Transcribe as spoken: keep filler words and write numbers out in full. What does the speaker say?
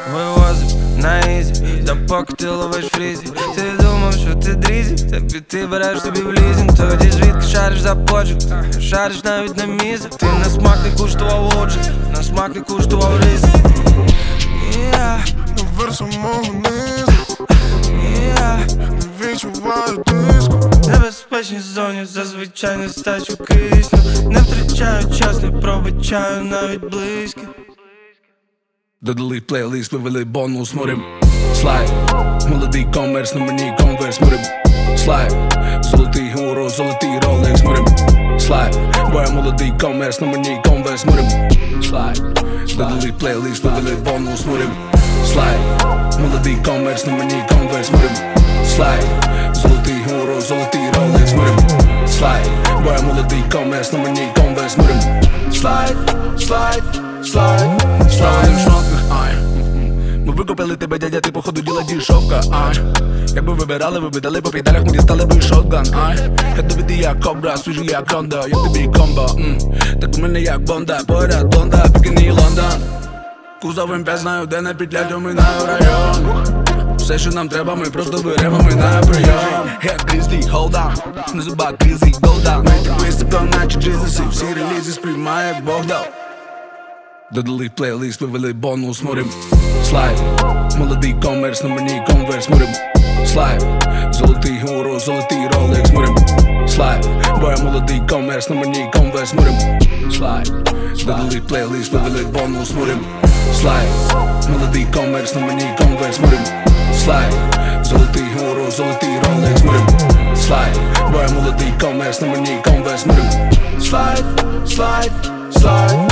вивозив на ізі, да поки ти ловиш фрізі. Ти думав, що ти дрізі, тобі ти береш собі в лізінг. Тоді звідки шариш за почок, шариш навіть на мізах. Ти на смак не куштував оджик, на смак не куштував ризик. Yeah. Версу мого низу, Yeah. не відчуваю тиску. Небезпечні зоні зазвичай не стачу кисню. Не втрачаю час, не пробачаю навіть близькі. Додали плейлист, вивели бонус, мурим слайд. Молодий комерс, на мені конверс, мурим слайд. Золотий гуру, золотий ролекс, мурим слайд. Бо я молодий комерс, на мені конверс, мурим слайд. Додали плейлист, вивели бонус, мурим слайд. Молодий комерс, на мені конверс, мурим слайд. Золотий гуру, золотий ролекс, мурим слайд. Бо я молодий комерс, на мені конверс, мурим слайд, слайд, слайд, слайд. Ми викупили тебе, дядя, ти походу діла дішовка, ай. Якби вибирали, ви б дали по педалях, ми дістали би шотган, ай. Я тобі ти як кобра, свіжий як Ронда, як тобі комбо, м. Так у мене як Бонда, поряд Лонда, Пікіні Лондон. Кузовим п'ять знаю, де не петлять, оминаю район. Все, що нам треба, ми просто беремо, минає прийом. Як Грізлі, hold on, на зубах Грізлі, go down. Ми так високо, наче Джизуси, всі релізи сприймає, як Бог дав. Додали плейлист, вивели бонус, мурим слайд. Молодий комерс, на мені конверс, мурим слайд. Золотий гуру, золотий ролекс, мурим слайд. Бо я молодий комерс, на мені конверс, мурим слайд. Додали плейлист, вивели бонус, мурим слайд. Молодий комерс, на мені конверс, мурим слайд. Золотий гуру, золотий ролекс, мурим слайд. Бо я молодий комерс, на мені конверс, мурим слайд, слайд, слайд.